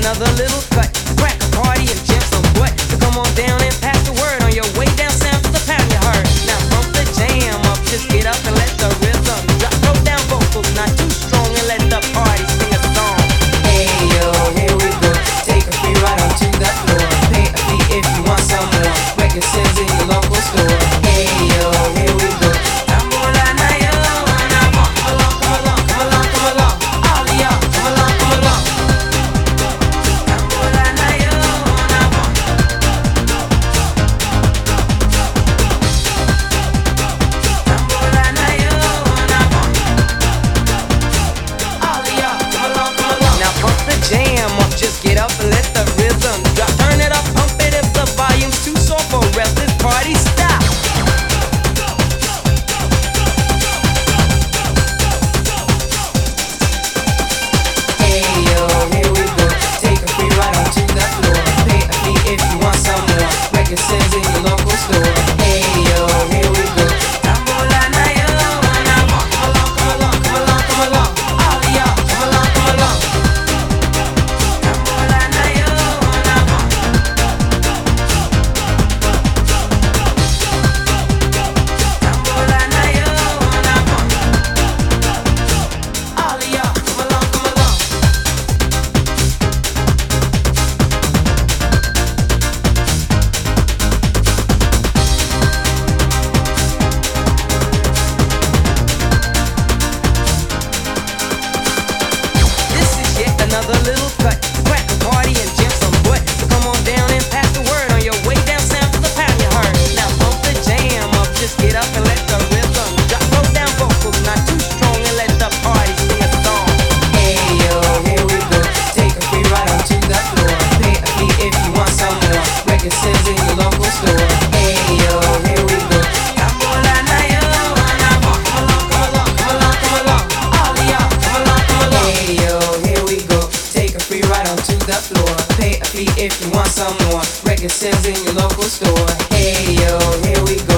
another little cut. Crack a party and jam some butt. So come on down and pass the word on your way down south to the pound you heard. Now bump the jam up, just get up and let the rhythm drop. Throw down vocals, not too strong, and let the party sing a song. Hey yo, here we go. Take a free ride onto the floor. Pay a fee if you want some more. Record sales in your local store. Hey yo, here we go. Just get up and let the rhythm drop. Turn it up, pump it if the volume's too soft or else this party stop. Hey yo, here we go. Take a free ride onto the floor. Pay a fee if you want some more. Record sales in your local store. Hey yo, here we go. Come along, come along, come along, come along. All of y'all, come along, come along. Another little cut, crack a party and jam some butt. So come on down and pass the word on your way down south to the pound you heard. Now bump the jam up, just get up and let the rhythm drop. Throw down vocals, not too strong, and let the party sing a song. Hey yo, here we go. Take a free ride onto the floor. Pay a fee if you want some more. Record sales in your local store. Hey yo, here we go. Come along, come along, come along, come along. All of y'all, come along, come along. Hey yo, here we go. Take a free ride onto the floor. Pay a fee if you want some more. Record sales in your local store. Hey yo, here we go.